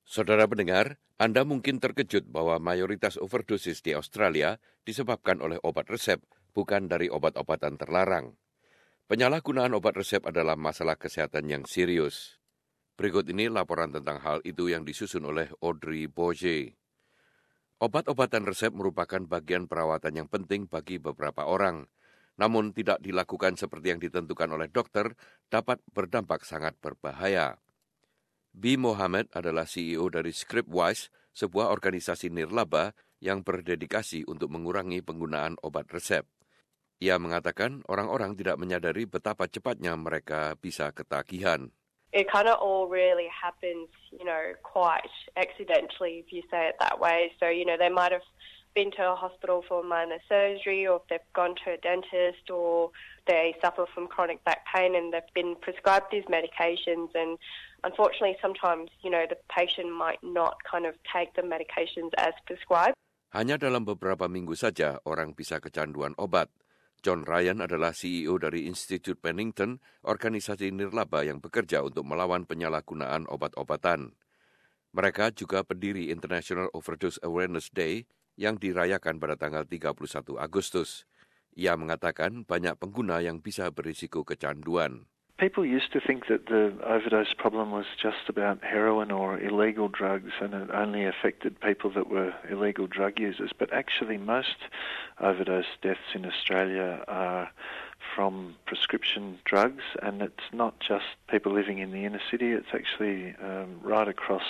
Saudara pendengar, Anda mungkin terkejut bahwa mayoritas overdosis di Australia disebabkan oleh obat resep, bukan dari obat-obatan terlarang. Penyalahgunaan obat resep adalah masalah kesehatan yang serius. Berikut ini laporan tentang hal itu yang disusun oleh Audrey Bourget. Obat-obatan resep merupakan bagian perawatan yang penting bagi beberapa orang. Namun tidak dilakukan seperti yang ditentukan oleh dokter dapat berdampak sangat berbahaya. B. Mohammed adalah CEO dari Scriptwise, sebuah organisasi nirlaba yang berdedikasi untuk mengurangi penggunaan obat resep. Ia mengatakan orang-orang tidak menyadari betapa cepatnya mereka bisa ketagihan. It kind of all really happens, quite accidentally, if you say it that way. So, they might have been to a hospital for minor surgery, or if they've gone to a dentist, or they suffer from chronic back pain and they've been prescribed these medications. And unfortunately, sometimes, the patient might not kind of take the medications as prescribed. Hanya dalam beberapa minggu saja orang bisa kecanduan obat. John Ryan adalah CEO dari Institute Pennington, organisasi nirlaba yang bekerja untuk melawan penyalahgunaan obat-obatan. Mereka juga pendiri International Overdose Awareness Day yang dirayakan pada tanggal 31 Agustus. Ia mengatakan banyak pengguna yang bisa berisiko kecanduan. People used to think that the overdose problem was just about heroin or illegal drugs and it only affected people that were illegal drug users. But actually most overdose deaths in Australia are from prescription drugs, and it's not just people living in the inner city, it's actually right across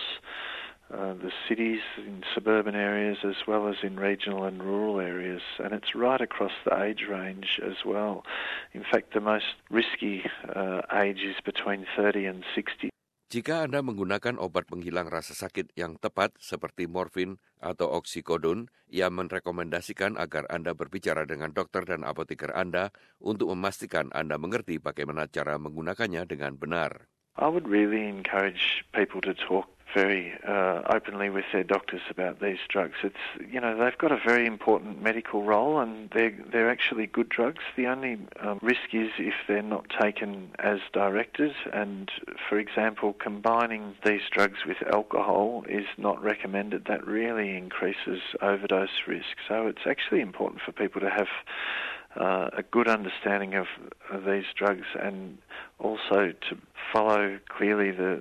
the cities, in suburban areas, as well as in regional and rural areas. And it's right across the age range as well. In fact, the most risky age is between 30 and 60. Jika Anda menggunakan obat penghilang rasa sakit yang tepat seperti morfin atau oksikodon, ia merekomendasikan agar Anda berbicara dengan dokter dan apoteker Anda untuk memastikan Anda mengerti bagaimana cara menggunakannya dengan benar. I would really encourage people to talk very openly with their doctors about these drugs. It's, they've got a very important medical role and they're actually good drugs. The only risk is if they're not taken as directed, and for example, combining these drugs with alcohol is not recommended. That really increases overdose risk. So it's actually important for people to have a good understanding of these drugs and also to follow clearly the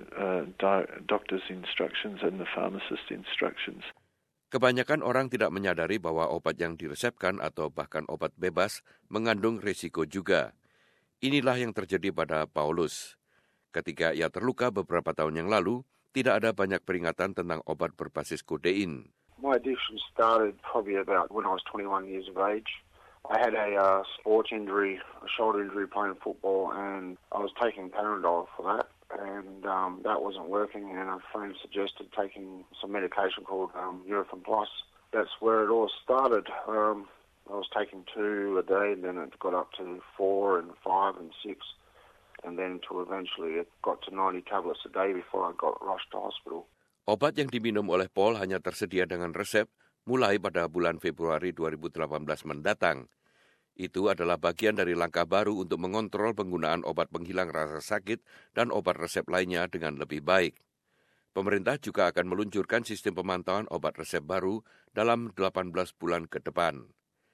doctor's instructions and the pharmacist's instructions. Kebanyakan orang tidak menyadari bahwa obat yang diresepkan atau bahkan obat bebas mengandung risiko juga. Inilah yang terjadi pada Paulus. Ketika ia terluka beberapa tahun yang lalu, tidak ada banyak peringatan tentang obat berbasis kodein. My addiction started probably about when I was 21 years of age. I had a sports injury, a shoulder injury playing football, and I was taking Panadol for that, and that wasn't working, and a friend suggested taking some medication called Nurofen Plus. That's where it all started. I was taking 2 a day, and then it got up to 4 and 5 and 6, and then until eventually it got to 90 tablets a day before I got rushed to hospital. Obat yang diminum oleh Paul hanya tersedia dengan resep mulai pada bulan Februari 2018 mendatang. Itu adalah bagian dari langkah baru untuk mengontrol penggunaan obat penghilang rasa sakit dan obat resep lainnya dengan lebih baik. Pemerintah juga akan meluncurkan sistem pemantauan obat resep baru dalam 18 bulan ke depan.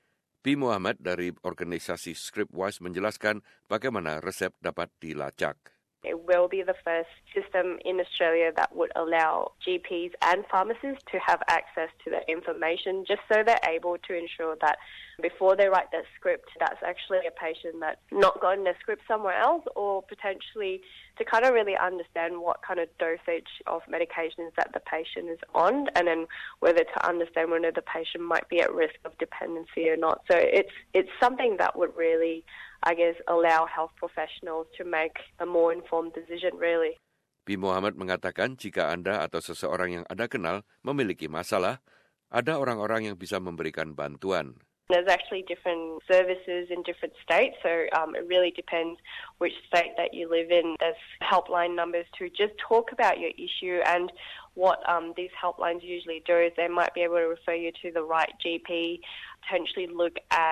B. Mohammed dari organisasi Scriptwise menjelaskan bagaimana resep dapat dilacak. It will be the first system in Australia that would allow GPs and pharmacists to have access to the information just so they're able to ensure that before they write their script, that's actually a patient that's not gotten their script somewhere else, or potentially to kind of really understand what kind of dosage of medications that the patient is on, and then whether to understand whether the patient might be at risk of dependency or not. So it's something that would really, I guess, allow health professionals to make a more informed decision, really. B. Mohammed mengatakan jika Anda atau seseorang yang Anda kenal memiliki masalah, ada orang-orang yang bisa memberikan bantuan. There's actually different services in different states, so it really depends which state that you live in. There's helpline numbers to just talk about your issue, and what these helplines usually do is they might be able to refer you to the right GP, potentially look at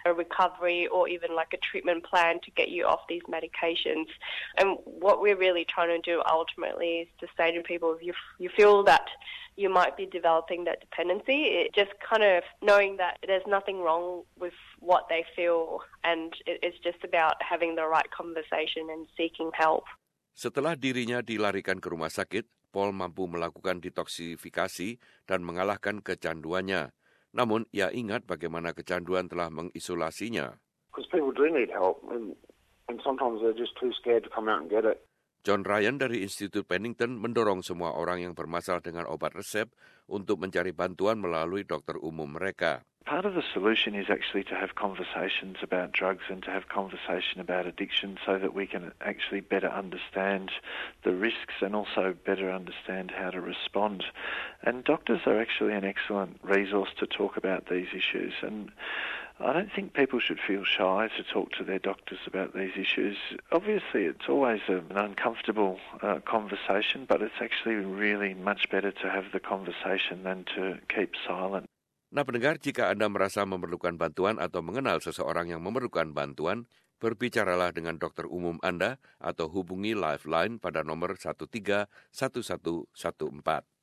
a recovery or even like a treatment plan to get you off these medications. And what we're really trying to do ultimately is to say to people, if you feel that you might be developing that dependency, it just kind of knowing that there's nothing wrong with what they feel, and it's just about having the right conversation and seeking help. Setelah dirinya dilarikan ke rumah sakit, Paul mampu melakukan detoksifikasi dan mengalahkan kecanduannya. Namun, ia ingat bagaimana kecanduan telah mengisolasinya. Because people do need help, and sometimes they're just too scared to come out and get it. John Ryan dari Institut Pennington mendorong semua orang yang bermasalah dengan obat resep untuk mencari bantuan melalui dokter umum mereka. Part of the solution is actually to have conversations about drugs and to have conversation about addiction so that we can actually better understand the risks and also better understand how to respond. And doctors are actually an excellent resource to talk about these issues. And I don't think people should feel shy to talk to their doctors about these issues. Obviously, it's always an uncomfortable conversation, but it's actually really much better to have the conversation than to keep silent. Nah, pendengar, jika Anda merasa memerlukan bantuan atau mengenal seseorang yang memerlukan bantuan, berbicaralah dengan dokter umum Anda atau hubungi Lifeline pada nomor 131114.